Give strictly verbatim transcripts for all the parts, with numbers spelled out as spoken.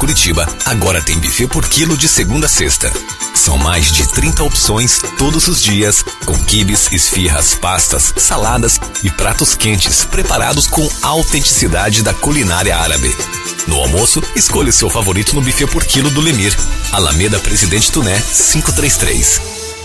Curitiba agora tem buffet por quilo de segunda a sexta. São mais de trinta opções todos os dias, com quibes, esfirras, pastas, saladas e pratos quentes preparados com a autenticidade da culinária árabe. No almoço, escolha o seu favorito no buffet por quilo do Lemir, Alameda Presidente Tuné, quinhentos e trinta e três.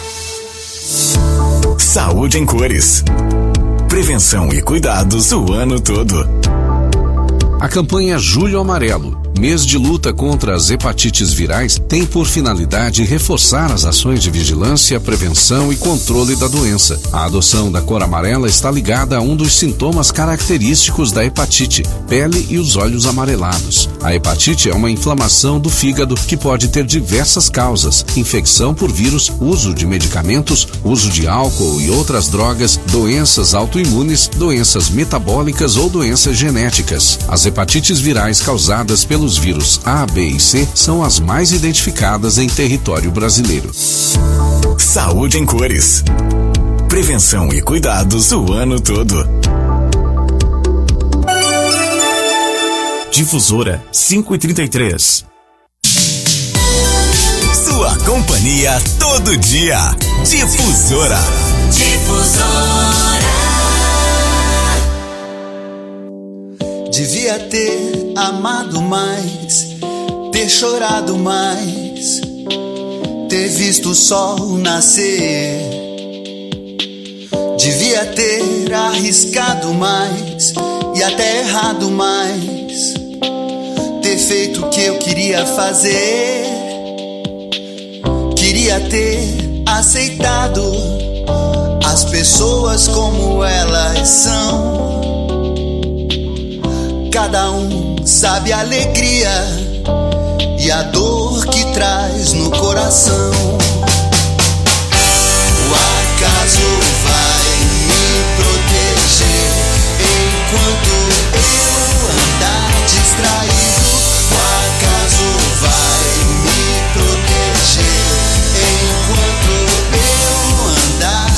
Saúde em cores. Prevenção e cuidados o ano todo. A campanha Julho Amarelo, mês de luta contra as hepatites virais, tem por finalidade reforçar as ações de vigilância, prevenção e controle da doença. A adoção da cor amarela está ligada a um dos sintomas característicos da hepatite, pele e os olhos amarelados. A hepatite é uma inflamação do fígado que pode ter diversas causas: infecção por vírus, uso de medicamentos, uso de álcool e outras drogas, doenças autoimunes, doenças metabólicas ou doenças genéticas. As hepatites virais causadas pelos vírus A, B e C são as mais identificadas em território brasileiro. Saúde em cores. Prevenção e cuidados o ano todo. Difusora quinhentos e trinta e três. Sua companhia todo dia. Difusora. Difusora. Devia ter amado mais, ter chorado mais, ter visto o sol nascer. Devia ter arriscado mais e até errado mais, ter feito o que eu queria fazer. Queria ter aceitado as pessoas como elas são. Cada um sabe a alegria e a dor que traz no coração. O acaso vai me proteger enquanto eu andar distraído. O acaso vai me proteger enquanto eu andar.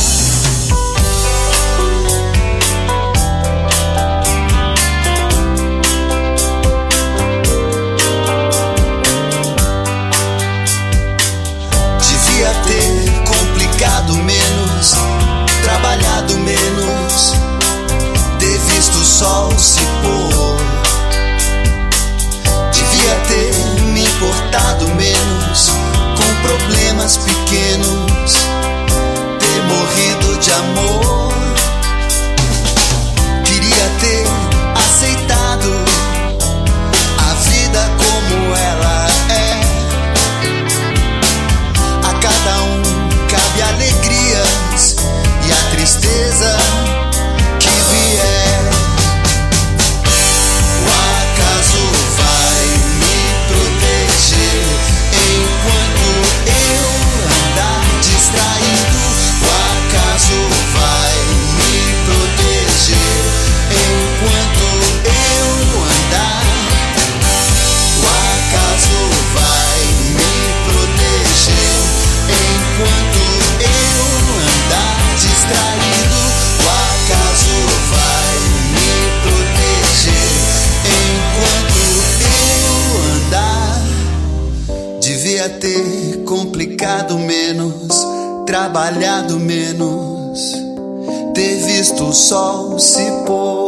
Menos, trabalhado menos, ter visto o sol se pôr. Devia ter me importado menos com problemas pequenos, ter morrido de amor. Queria ter aceitado a vida como ela é. A cada um cabe alegrias e a tristeza que vier. O acaso vai me proteger enquanto eu andar distraído. O acaso vai me proteger enquanto eu andar. O acaso vai me proteger enquanto eu andar distraído. O acaso vai me proteger enquanto eu andar. Devia ter complicado menos, trabalhado menos, ter visto o sol se pôr.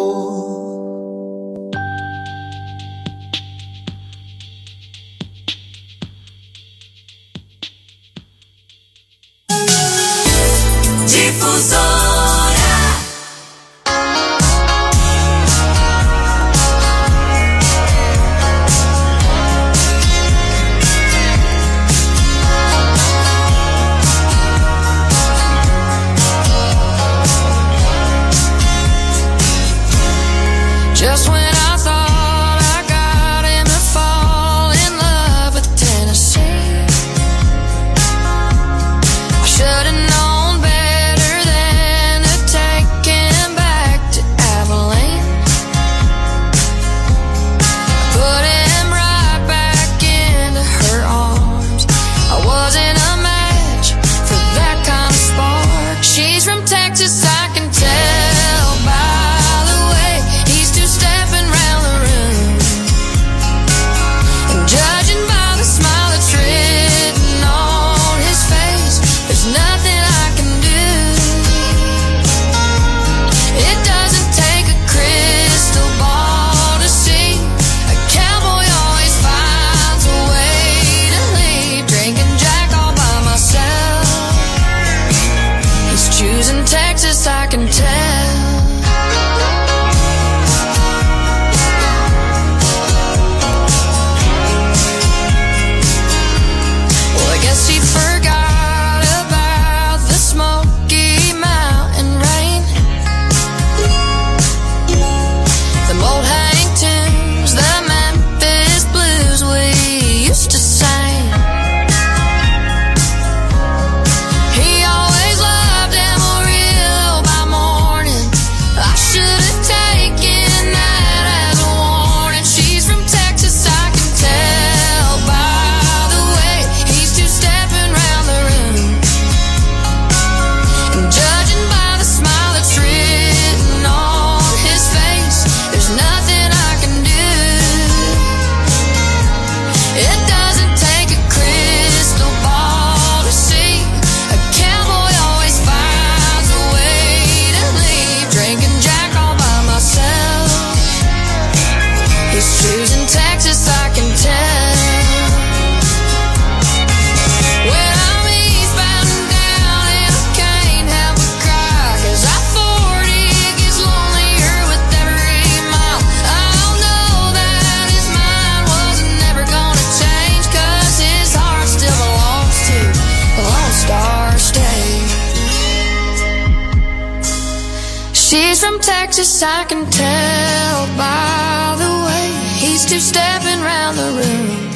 He's from Texas, I can tell by the way he's two-stepping round the room.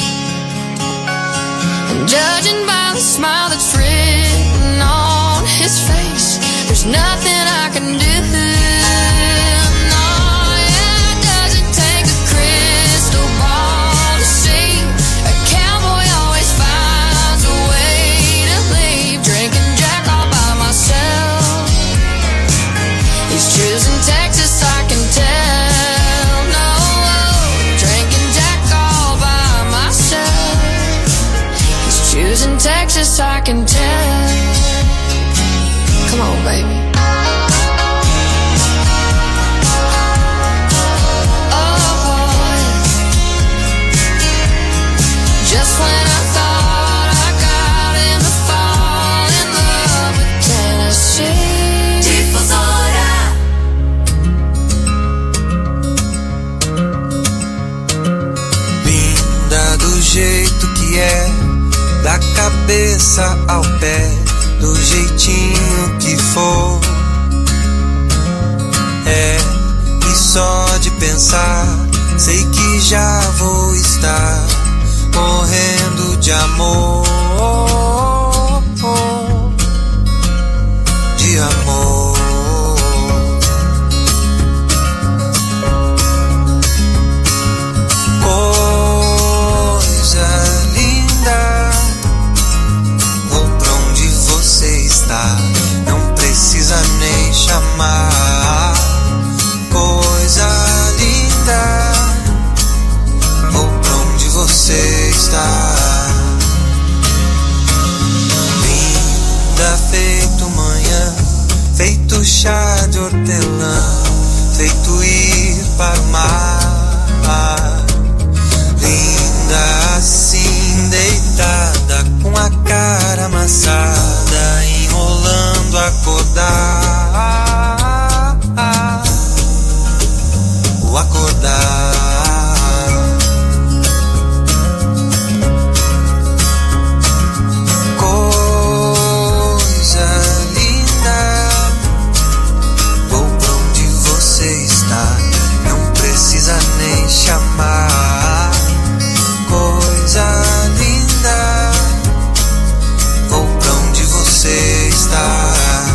And judging by the smile that's written on his face, there's nothing I can do. Choosing Texas, I can tell. No, drinking Jack all by myself. He's choosing Texas, I can tell. Come on, baby. Oh, just when I thought I got him to fall in love with Tennessee. Do jeito que é, da cabeça ao pé, do jeitinho que for. É, e só de pensar, sei que já vou estar morrendo de amor. De amor. Não precisa nem chamar. Coisa linda, vou pra onde você está. Linda feito manhã, feito chá de hortelã, feito ir para o mar. Linda assim, deitada, com a cara amassada, enrolando acordar. O acordar. Coisa linda, vou pra onde você está, não precisa nem chamar. Coisa linda, vou pra onde você está.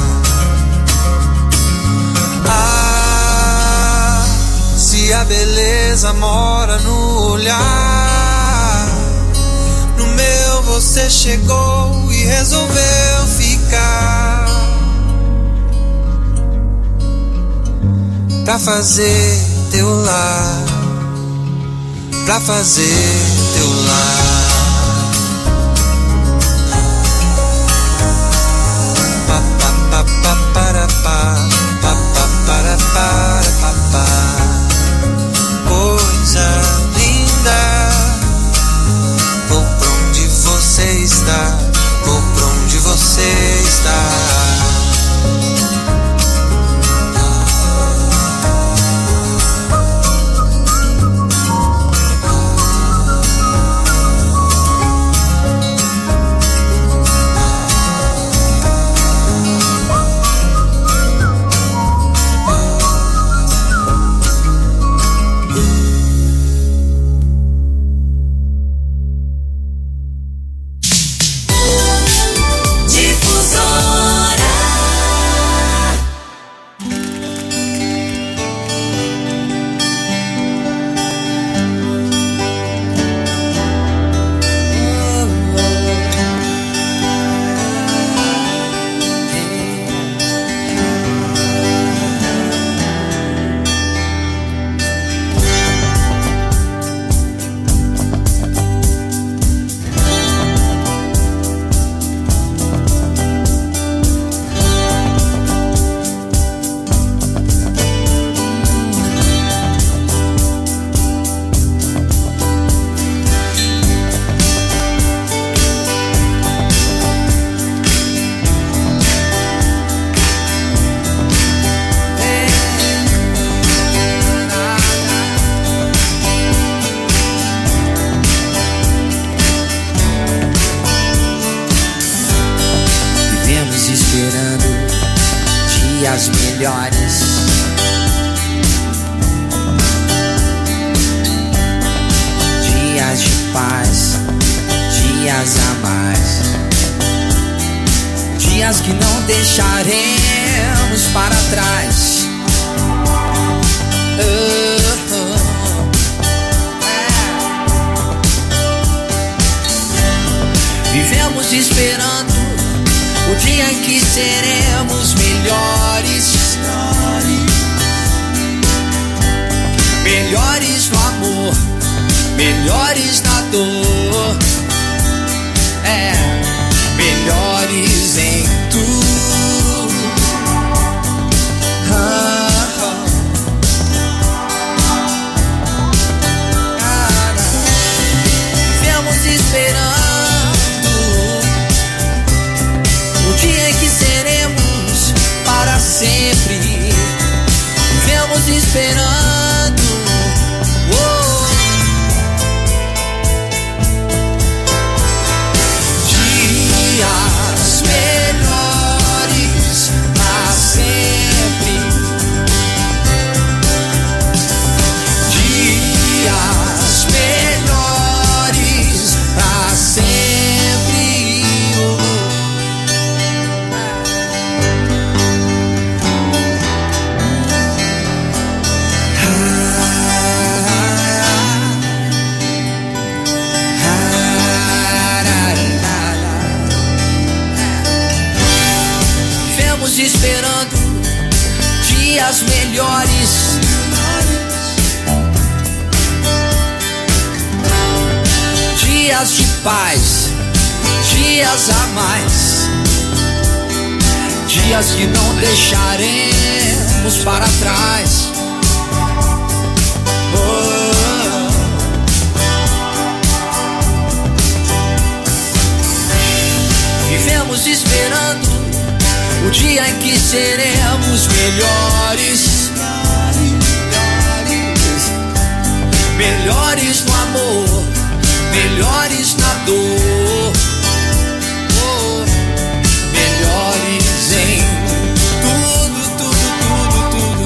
Ah, se a beleza mora no olhar, no meu você chegou e resolveu ficar, pra fazer teu lar, pra fazer teu lar. Pa pa pa pa para pa, pa pa para para pa pa. Coisa linda, vou pra onde você está, vou pra onde você está. Melhores, dias a mais, dias que não deixaremos para trás. Uh, uh, é. Vivemos esperando o dia em que seremos melhores, melhores no amor, melhores na dor, é, melhores em tudo. Ah, ah. Ah, vivemos esperando o dia em que seremos para sempre. Vivemos esperando, oh, dias melhores para sempre, dias melhores para sempre, oh. Vivemos esperando dias melhores, dias de paz, dias a mais, dias que não deixaremos para trás. Oh. Vivemos esperando o dia em que seremos melhores, melhores, melhores no amor, melhores na dor, oh, melhores em tudo, tudo, tudo, tudo.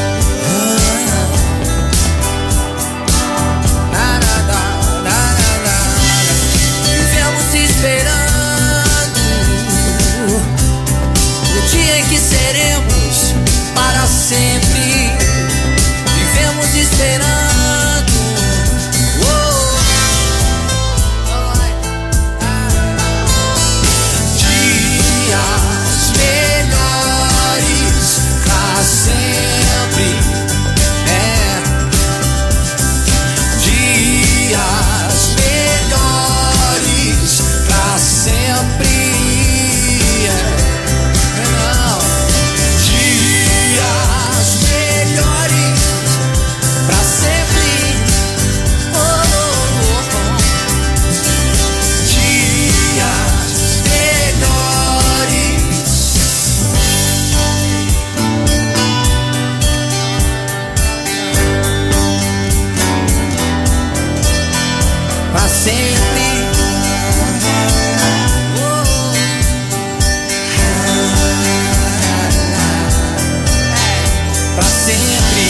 Ah, na, na, na, na, na, na. Vivemos esperando o dia em que seremos para sempre. Vivemos esperando, oh, dias melhores para sempre, é, dias melhores para sempre. Pra sempre, oh, pra sempre,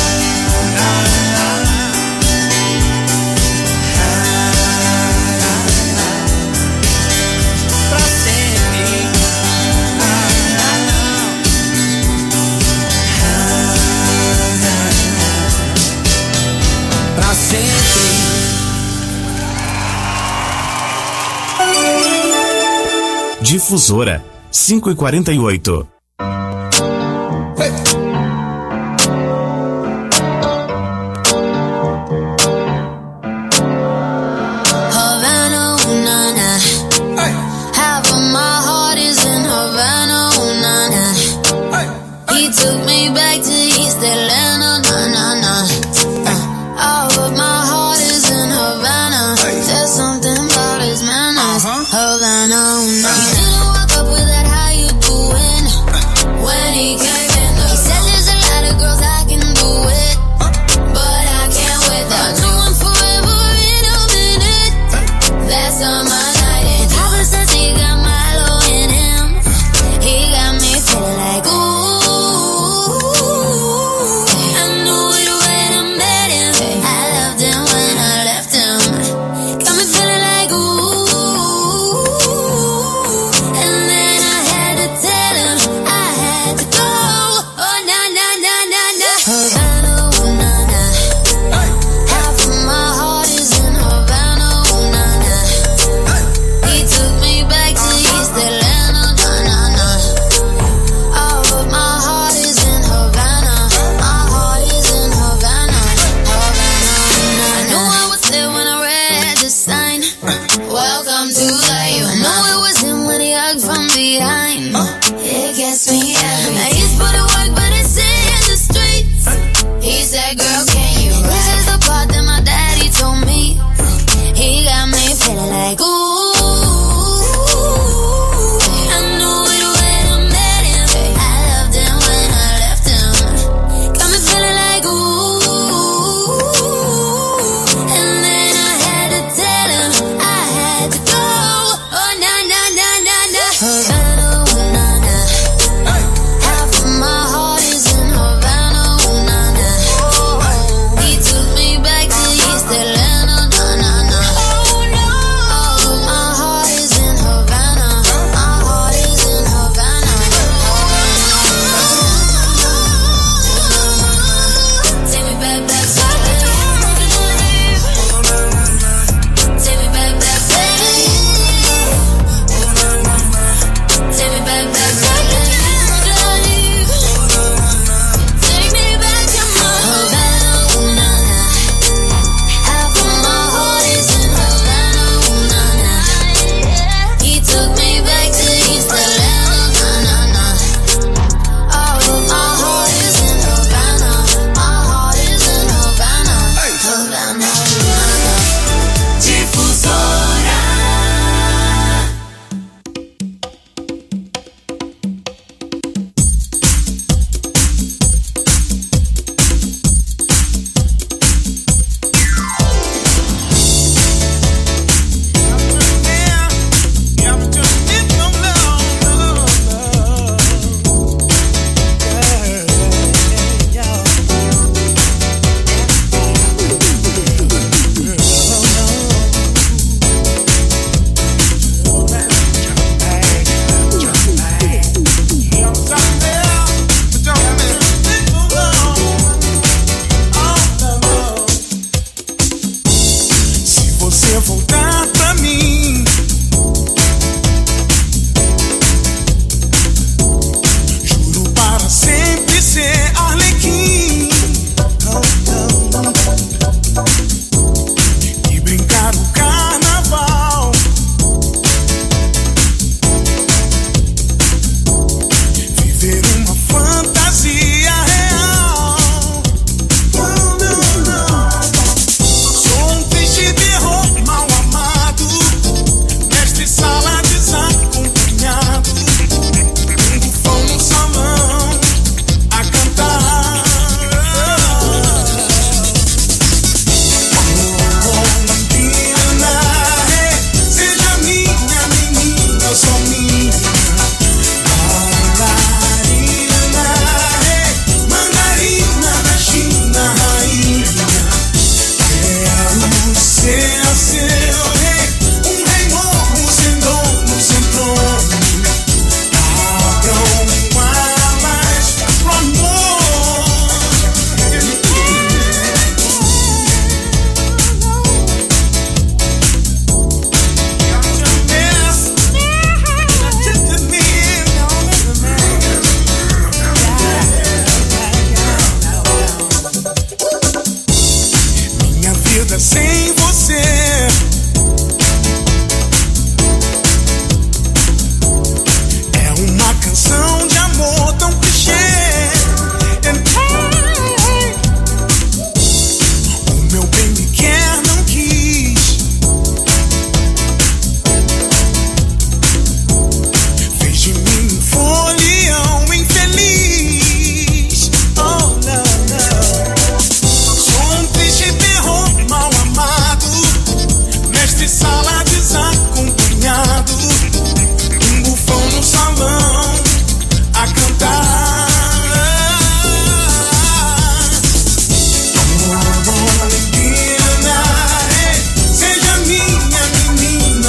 pra sempre, pra sempre. Difusora cinco e quarenta e oito. Havana, you didn't walk up with that, how you doing?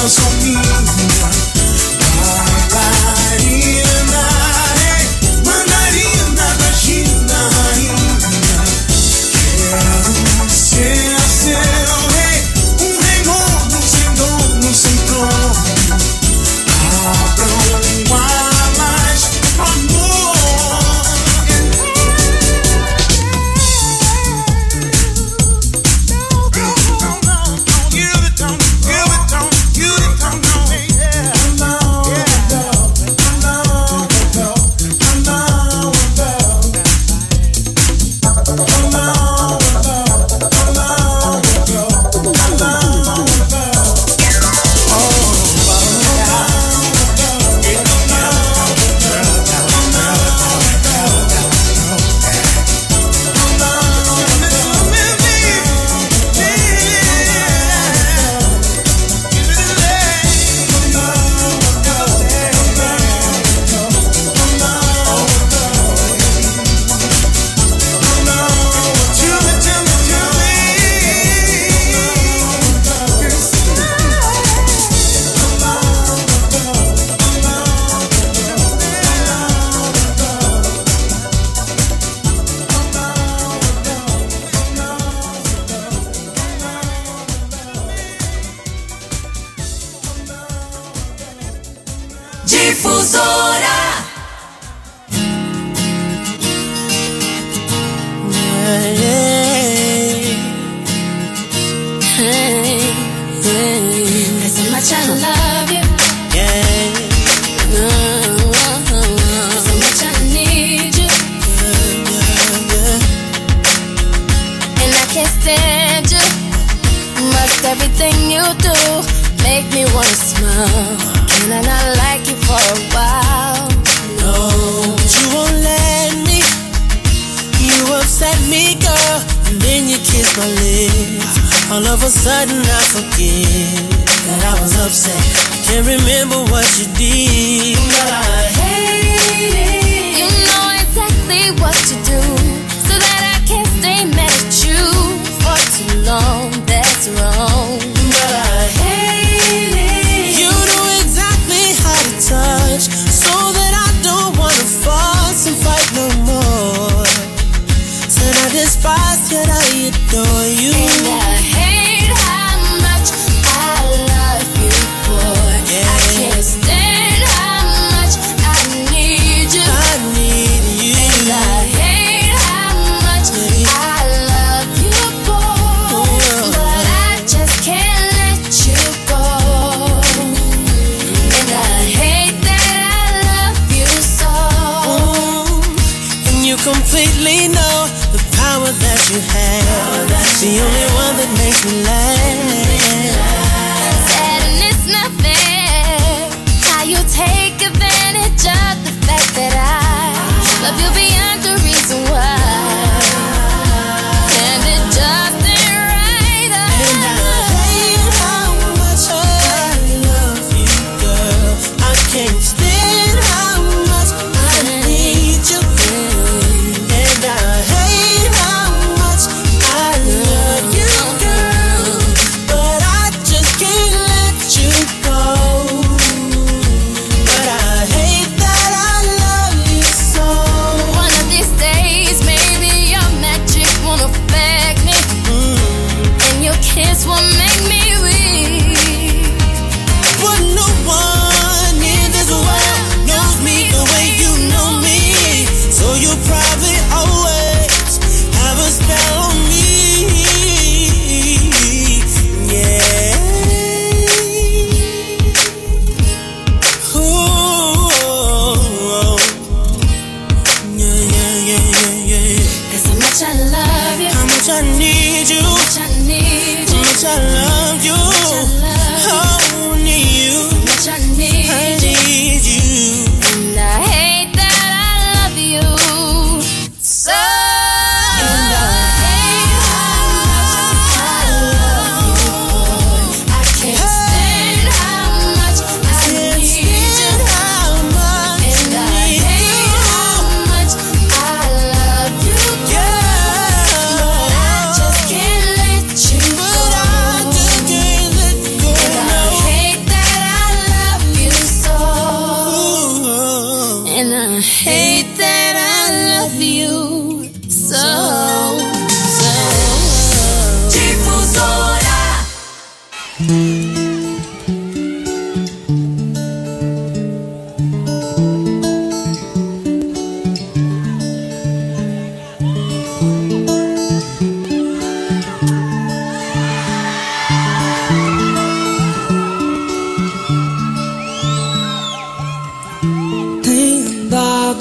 sou minha. Bailarina, hey, mandarina da China, rainha. Quero ser seu rei, um rei novo, sem dono, sem trono. Abra um ar mais amor. And I hate how much I love you, girl.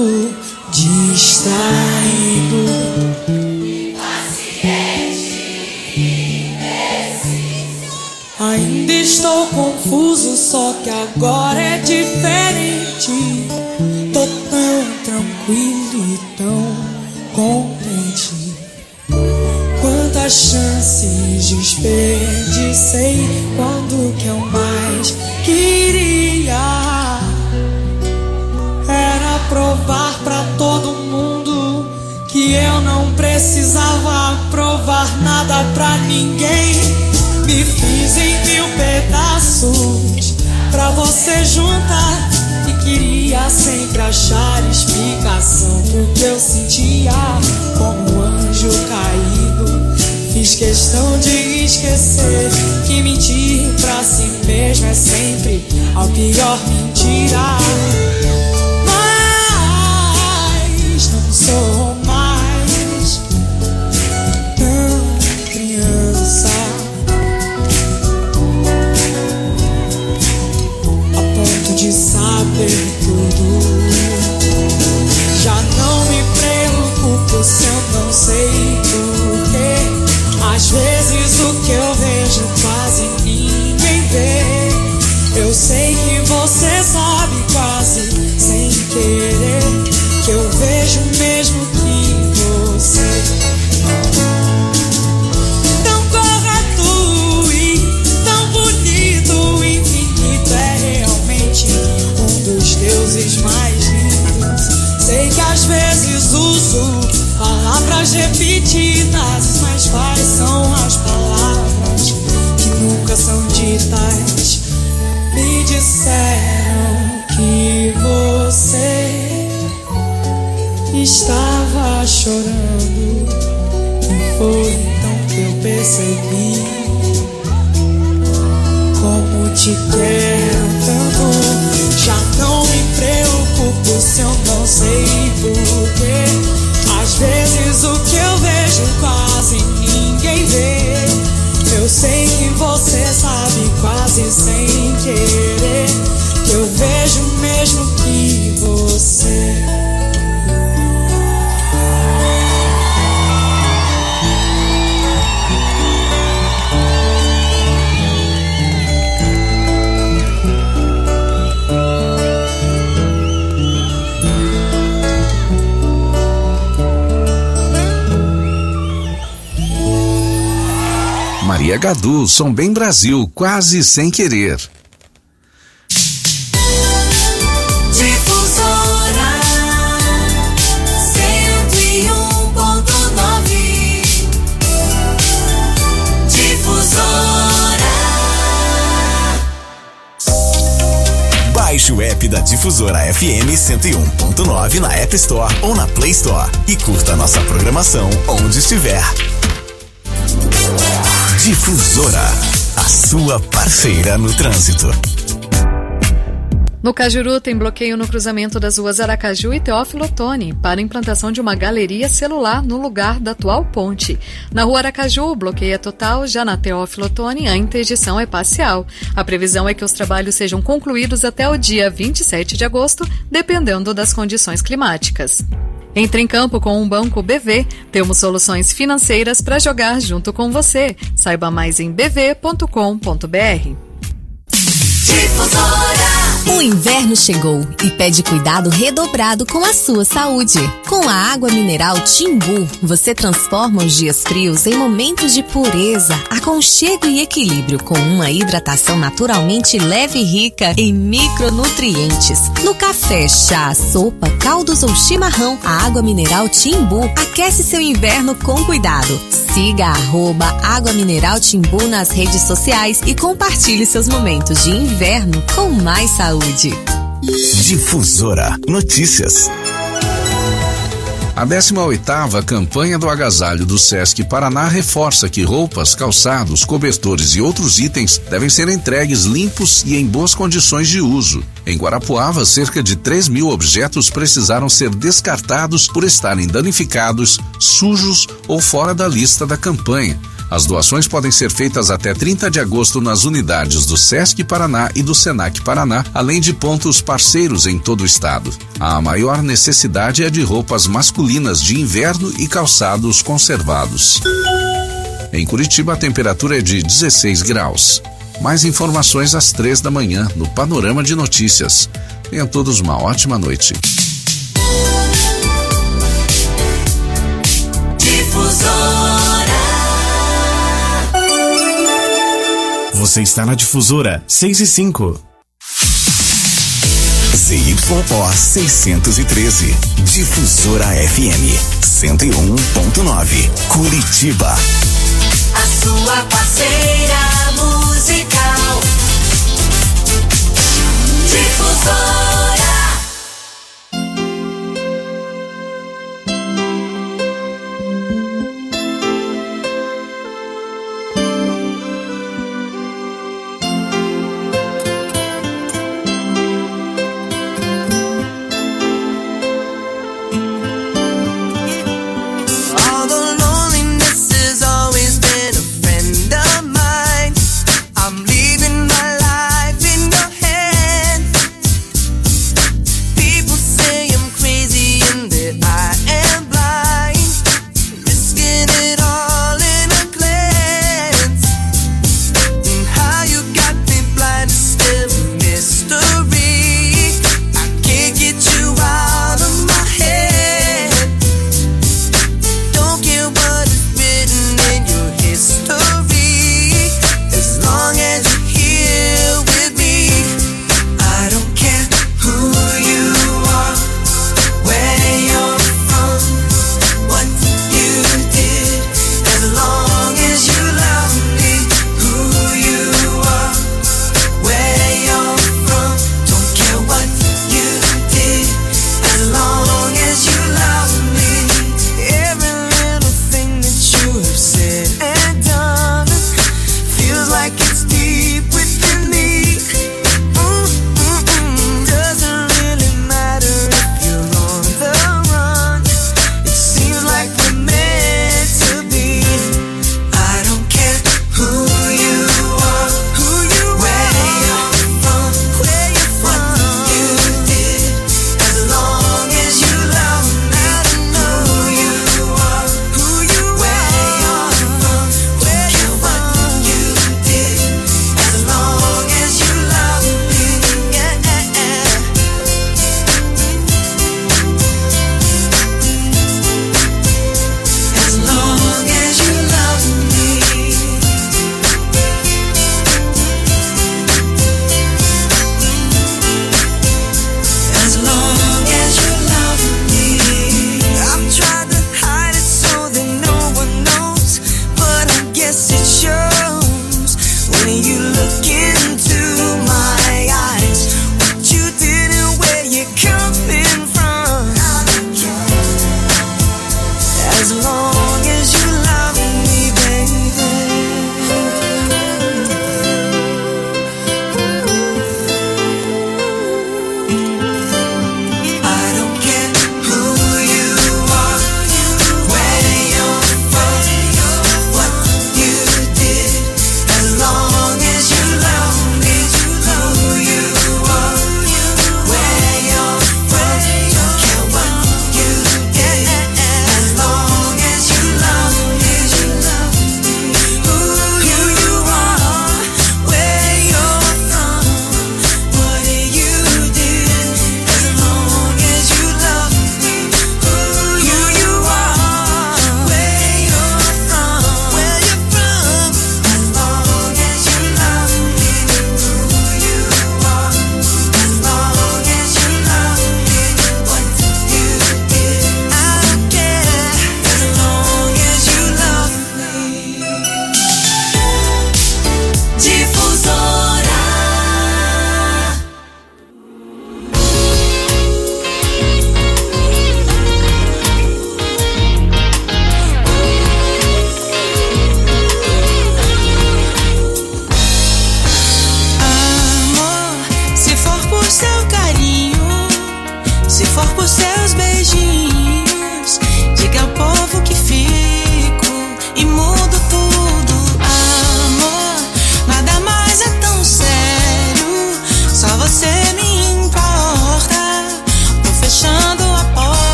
ando distraído. Ainda estou confuso, só que agora é diferente. Tô tão tranquilo e tão contente. Quantas chances desperdicei quando que eu mais queria era provar pra todo mundo que eu não precisava provar nada pra ninguém. Me fiz em mil pedaços pra você juntar e queria sempre achar explicação pro que eu sentia como um anjo caído. Fiz questão de esquecer que mentir pra si mesmo é sempre a pior mentira. Mas não sou mais tão criança a ponto de saber tudo. Já não me preocupo se eu não sei porquê. Às vezes o que eu vejo quase ninguém vê. Eu sei que você sabe quase sem querer que eu vejo mesmo que você. Tão correto e tão bonito, infinito é realmente um dos deuses mais lindos. Sei que às vezes uso palavras repetidas, mas quais são as palavras que nunca são ditas? Me disseram que você estava chorando e foi então que eu percebi como te quero tanto. Já não me preocupo se eu não sei porquê. Às vezes o que eu vejo quase ninguém vê. Eu sei que você sabe quase sem querer que eu vejo mesmo que você. Maria Gadu, Som Bem Brasil, quase sem querer. Difusora cento e um ponto nove. Difusora. Baixe o app da Difusora F M cento e um ponto nove na App Store ou na Play Store e curta nossa programação onde estiver. Difusora, a sua parceira no trânsito. No Cajuru tem bloqueio no cruzamento das ruas Aracaju e Teófilo Otoni para implantação de uma galeria celular no lugar da atual ponte. Na rua Aracaju, o bloqueio é total, já na Teófilo Otoni a interdição é parcial. A previsão é que os trabalhos sejam concluídos até o dia vinte e sete de agosto, dependendo das condições climáticas. Entre em campo com um Banco B V. Temos soluções financeiras para jogar junto com você. Saiba mais em b v ponto com ponto b r. O inverno chegou e pede cuidado redobrado com a sua saúde. Com a água mineral Timbu, você transforma os dias frios em momentos de pureza, aconchego e equilíbrio, com uma hidratação naturalmente leve e rica em micronutrientes. No café, chá, sopa, caldos ou chimarrão, a água mineral Timbu aquece seu inverno com cuidado. Siga arroba Água Mineral Timbu nas redes sociais e compartilhe seus momentos de inverno com mais saúde. Difusora Notícias. A décima oitava campanha do agasalho do Sesc Paraná reforça que roupas, calçados, cobertores e outros itens devem ser entregues limpos e em boas condições de uso. Em Guarapuava, cerca de três mil objetos precisaram ser descartados por estarem danificados, sujos ou fora da lista da campanha. As doações podem ser feitas até trinta de agosto nas unidades do Sesc Paraná e do Senac Paraná, além de pontos parceiros em todo o estado. A maior necessidade é de roupas masculinas de inverno e calçados conservados. Em Curitiba, a temperatura é de dezesseis graus. Mais informações às três da manhã no Panorama de Notícias. Tenham todos uma ótima noite. Você está na Difusora seis e cinco. Z Y O seiscentos e treze. Difusora F M cento e um ponto nove. Curitiba. A sua parceira musical. Difusora. Leaving my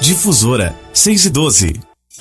Difusora, seis e doze.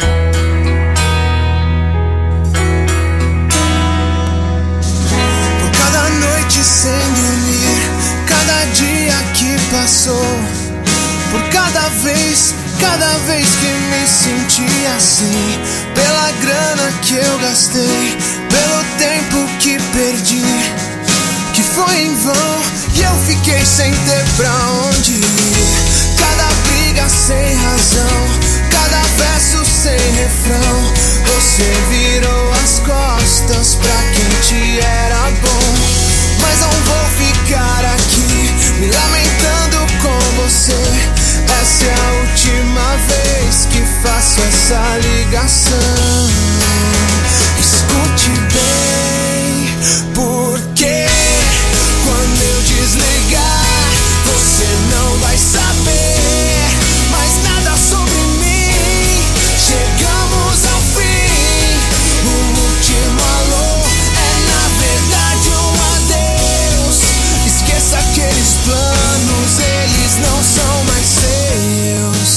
Por cada noite sem dormir, cada dia que passou, por cada vez, cada vez que me senti assim, pela grana que eu gastei, pelo tempo que perdi, que foi em vão e eu fiquei sem ter pra onde ir. Cada briga sem razão, cada verso sem refrão, você virou as costas pra quem te era bom. Mas não vou ficar aqui me lamentando com você. Essa é a última vez que faço essa ligação. Escute bem, porque quando eu desligar, você não vai saber mais nada sobre mim. Chegamos ao fim, o último alô é na verdade um adeus. Esqueça aqueles planos, eles não são mais seus.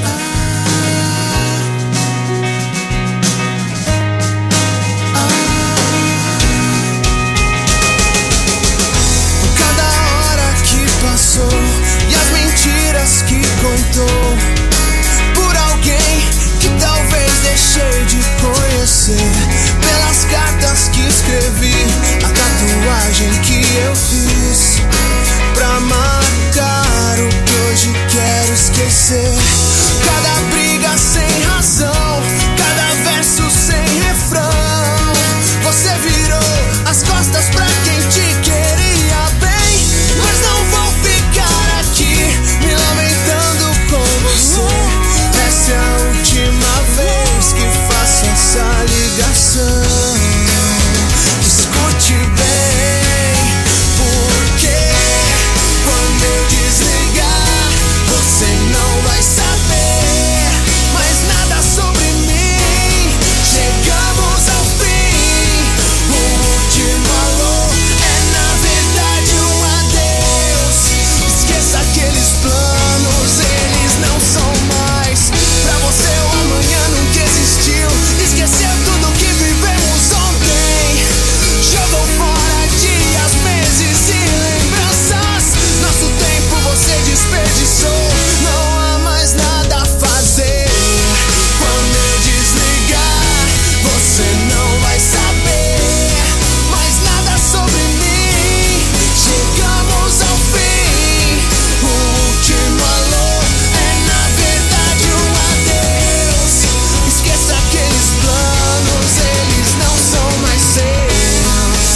Por cada hora que passou e as mentiras que contou, por alguém que talvez deixei de conhecer, pelas cartas que escrevi, a tatuagem que eu fiz pra marcar o que hoje quero esquecer. Cada briga sem razão, cada verso sem refrão, você virou as costas pra quem te queria bem. Mas não vou ficar aqui me lamentando com você. Essa é a última vez que faço essa ligação. Escute bem, porque quando eu desligar, você não vai saber mais nada sobre mim. Chegamos ao fim, o último alô é na verdade um adeus. Esqueça aqueles planos, eles não são mais pra você. O amanhã nunca existiu. Esqueceu tudo que vivemos ontem, jogou fora dias, meses e lembranças. Nosso tempo você desperdiçou, não há mais nada a fazer. Quando eu desligar, você não vai saber mais nada sobre mim. Chegamos ao fim, o último alô é na verdade um adeus. Esqueça aqueles planos, eles não são mais seus.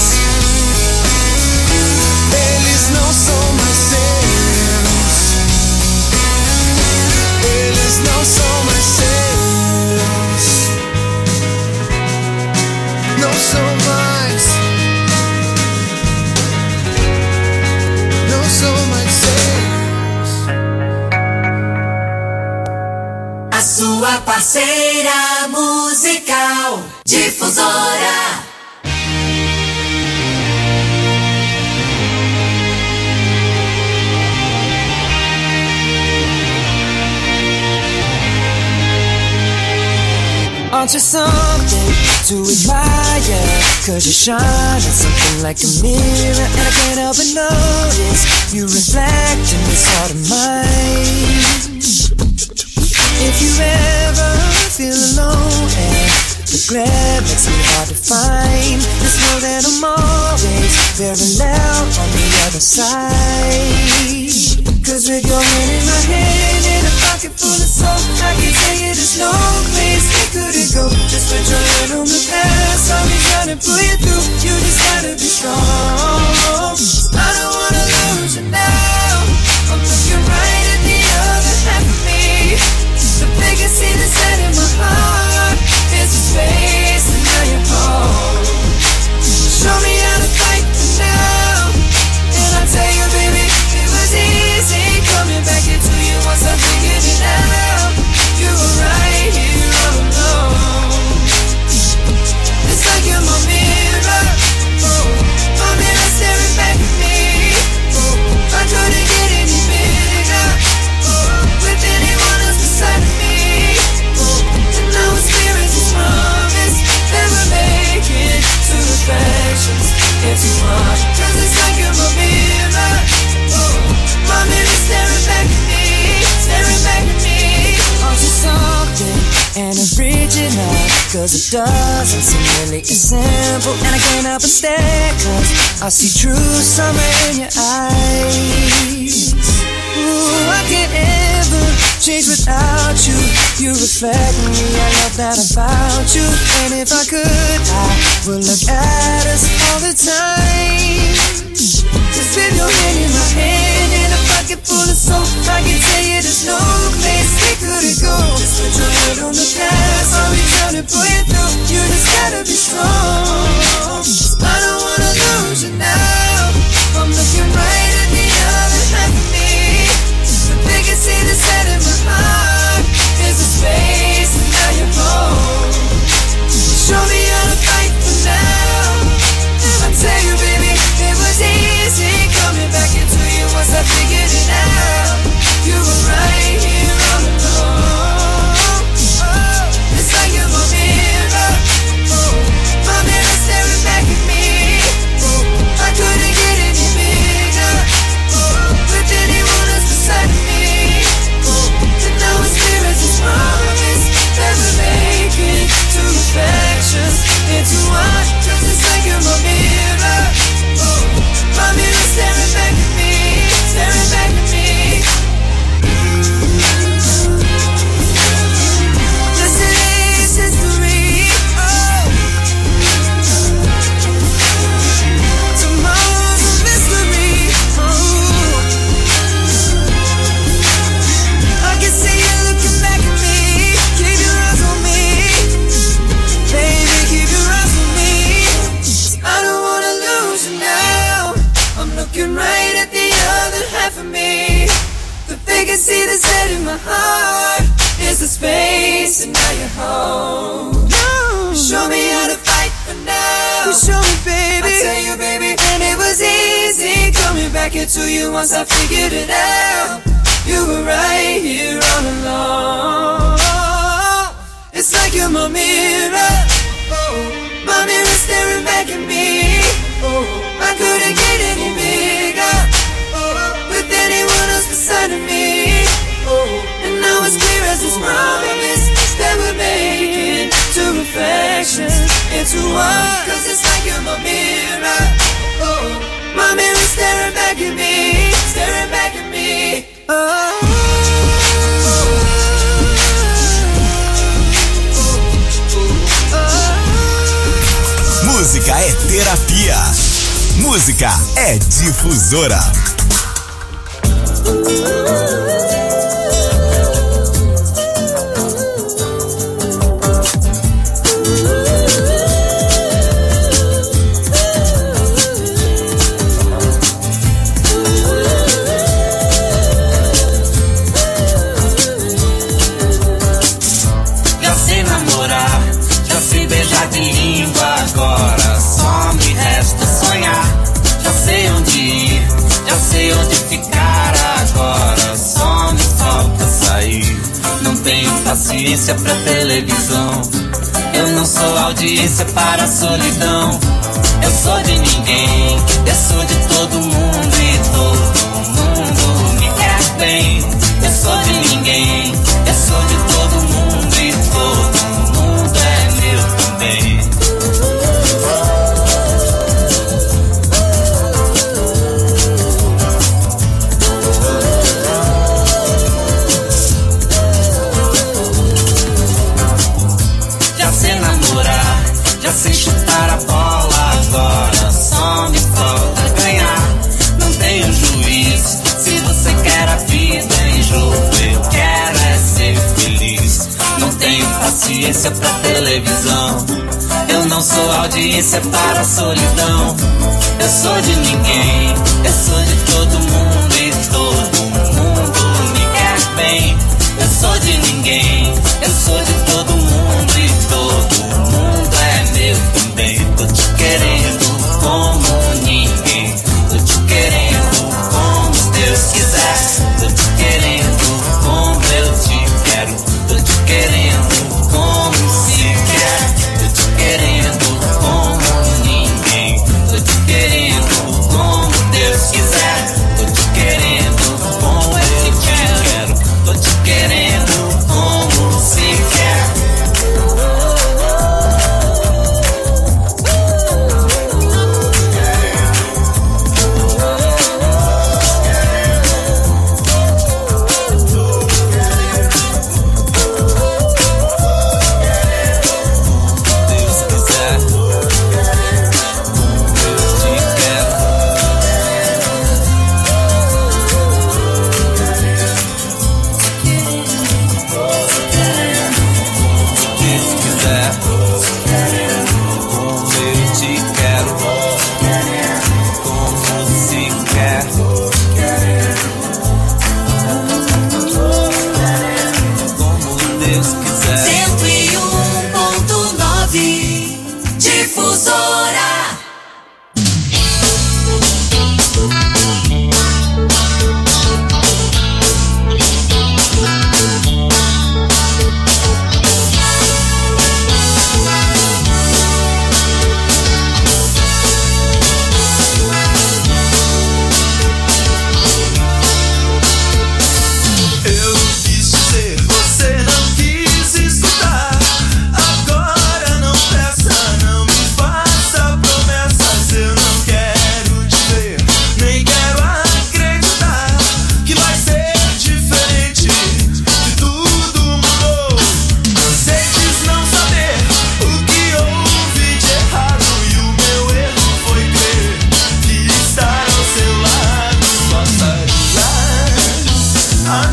Eles não são mais seus. Eles não são mais seus. Não são mais. Não são mais seus. A sua parceira musical, Difusora. Aren't you something to admire? Cause you shine on something like a mirror, and I can't help but notice you reflect in this heart of mine. If you ever feel alone and the glare makes me hard to find, just know that I'm always very loud on the other side. Cause with your hand in my hand and a pocket full of soap, I can tell you there's no place we couldn't go. Just put your hand on the past, I'll be trying to pull you through. You just gotta be strong. I don't wanna lose you now. I'm looking right at the other half of me. The biggest seed that's set in my heart is a space, and now you're home. Show me how to fight now, and I'll tell you, baby, it was easy coming back into you once I figured it out. You were right here all alone. It's like you're my mirror, oh, my mirror staring back at me. cause it doesn't seem really as simple. And I can't help but stare, cause I see true summer in your eyes. Ooh, I can't ever change without you. You reflect me, I love that about you. And if I could, I would look at us all the time. Cause with your hand in my hand and a pocket full of soap, I can tell you there's no place we couldn't go. Just put your head on the past, I'll be trying to pull you through. You just gotta be strong. I don't wanna lose you now. I'm looking right at the other half of me. They can see the set in my heart. There's a space and now you're home. Show me how to fight for now. I tell you baby, it was easy coming back into you once I figured it out. You were right here all along. Oh, it's like you're my mirror. Oh, my mirror staring back at me. Oh, I couldn't get any bigger. Oh, with anyone else beside me. Oh, and now it's clear as this promise that we're making two reflections into one. Cause it's like you're my mirror. Oh, my mirror staring back at me, staring back at me. Yes it is history. Oh, tomorrow's a mystery. Oh, I can see you looking back at me. Keep your eyes on me, baby, keep your eyes on me. I don't wanna lose you now. I'm looking right at the other half of me. But they can see the set in my heart. There's a space and now you're home. No. Show me how to fight for now. You show me baby, I tell you baby. And it was easy coming back into you once I figured it out. You were right here all along. It's like you're my mirror. Oh, my mirror staring back at me. Oh, I couldn't get any bigger. Oh, with anyone else beside of me. Oh, and now it's clear as this promise that we're making two reflections into one. Cause it's like you're my mirror. Oh, my mirror staring back at me, staring back at me. Oh. Música é terapia. Música é difusora. Já sei namorar, já sei beijar de língua, agora só me resta sonhar. Já sei onde ir, já sei onde ficar, agora só me falta sair. Não tenho paciência pra televisão, eu não sou audiência para a solidão. Eu sou de ninguém, eu sou de todo mundo e todo mundo me quer bem. Eu sou de ninguém, eu sou de todo mundo e todo mundo é meu também. Já sei namorar, já sei chutar a bola, agora só me falta ganhar. Não tenho juízo, se você quer a vida em jogo, eu quero é ser feliz. Não tenho paciência pra televisão, eu não sou audiência para a solidão. Eu sou de ninguém, eu sou de todo mundo e todo mundo me quer bem. Eu sou de ninguém, eu sou de todo mundo e todo mundo é meu também. Tô te querendo como ninguém, tô te querendo como Deus quiser. Tô te querendo como eu te quero, tô te querendo como se quer. Tô te querendo como ninguém, tô te querendo como Deus quiser. Tô te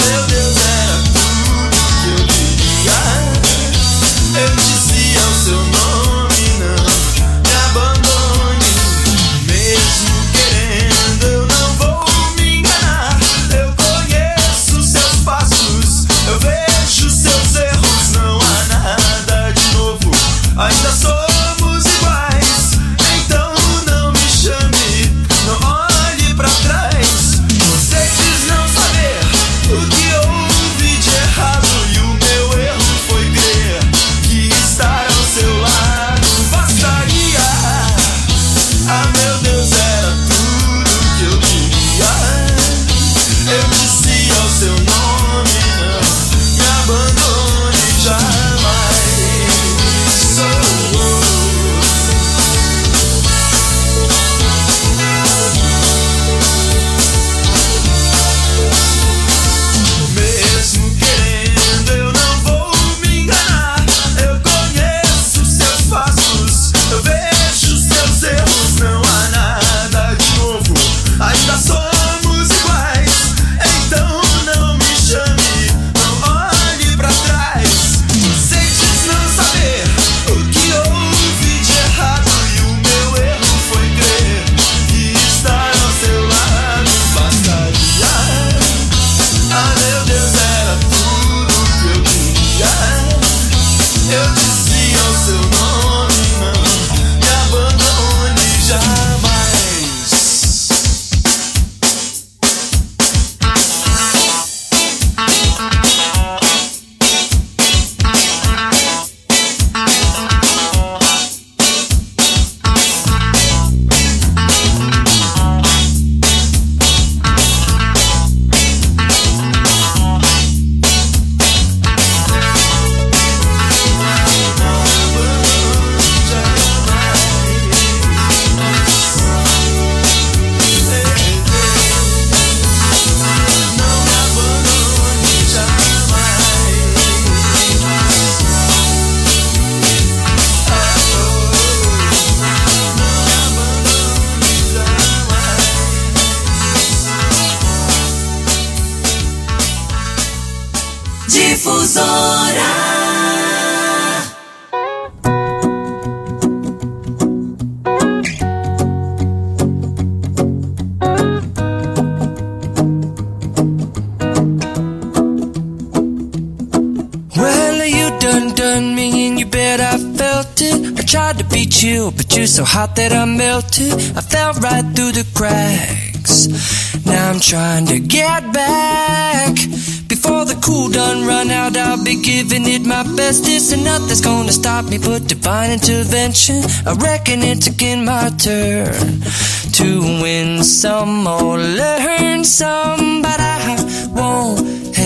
But you're so hot that I melted. I fell right through the cracks. Now I'm trying to get back. Before the cool done run out, I'll be giving it my best. This and nothing's gonna stop me but divine intervention. I reckon it's again my turn to win some or learn some, but I won't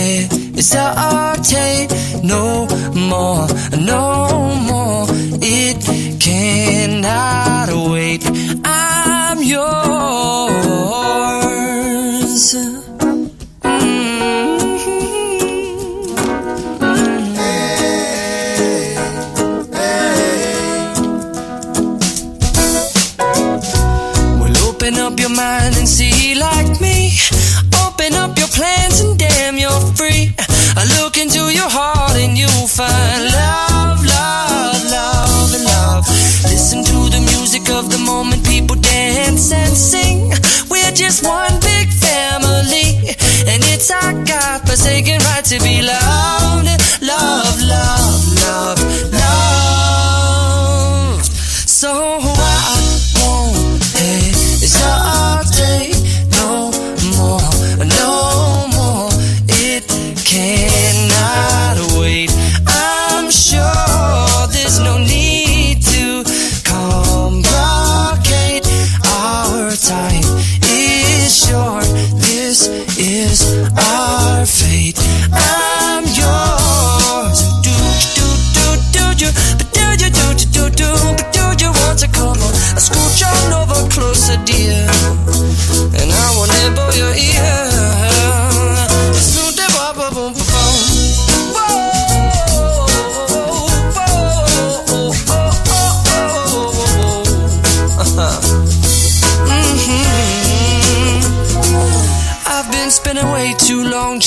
hesitate no more, no more. It cannot wait. I'm yours. Open up your mind and see like me. Open up your plans and damn, you're free. I look into your heart and you'll find love, love, love, and love. Listen to the music of the moment, people dance and sing. We're just one big family, and it's our God-forsaken right to be loved. Love, love, love, love. So I won't hesitate no more, no more. It cannot wait. I'm sure there's no need to complicate. Our time is short. This is our fate. I'm yours. Do do do do you? But do you do do do do? But do you want to come on? I scooch on over closer, dear, and I will nibble your ear.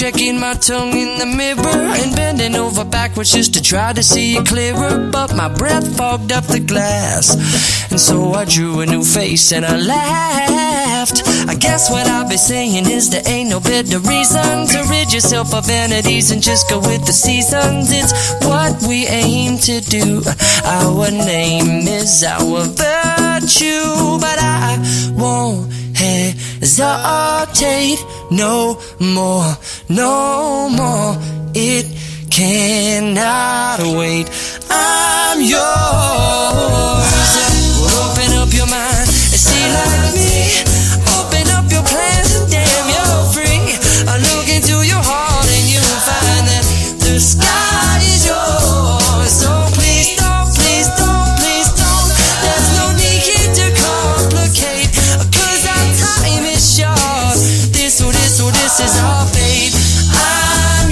checking my tongue in the mirror and bending over backwards just to try to see it clearer. But my breath fogged up the glass, and so I drew a new face and I laughed. I guess what I'll be saying is there ain't no better reason to rid yourself of vanities and just go with the seasons. It's what we aim to do. Our name is our virtue, but I won't hesitate no more, no more. It cannot wait. I'm yours. Open up your mind and see like me. Open up your plans and damn, you're free. I look into your heart and you'll find that the sky is yours. So please don't, please don't, please don't. There's no need to complicate, 'cause our time is short. This or this or this is our fate. I'm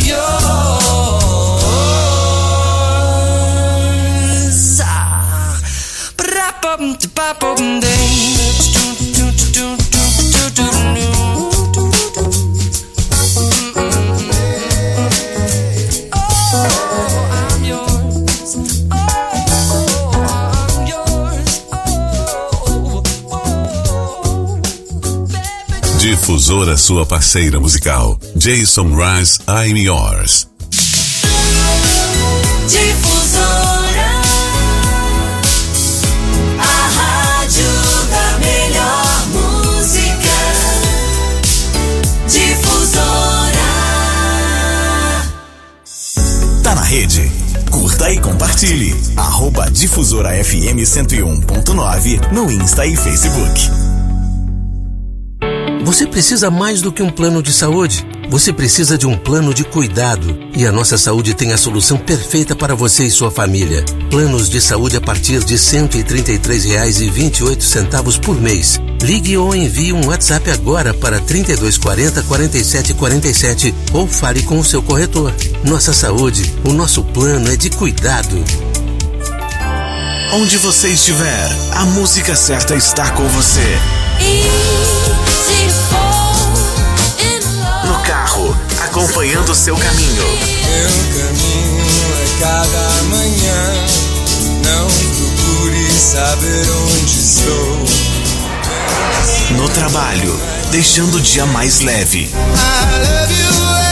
yours. Ah. Difusora, sua parceira musical. Jason Rise, I'm Yours. Difusora, a rádio da melhor música. Difusora. Tá na rede? Curta e compartilhe. Arroba Difusora F M cento e um ponto nove no Insta e Facebook. Você precisa mais do que um plano de saúde. Você precisa de um plano de cuidado. E a Nossa Saúde tem a solução perfeita para você e sua família. Planos de saúde a partir de cento e trinta e três reais e vinte e oito centavos por mês. Ligue ou envie um WhatsApp agora para trinta e dois quarenta, quarenta e sete quarenta e sete ou fale com o seu corretor. Nossa Saúde, o nosso plano é de cuidado. Onde você estiver, a música certa está com você. No carro, acompanhando seu caminho. Meu caminho é cada manhã. Não procure saber onde estou. No trabalho, deixando o dia mais leve. I love you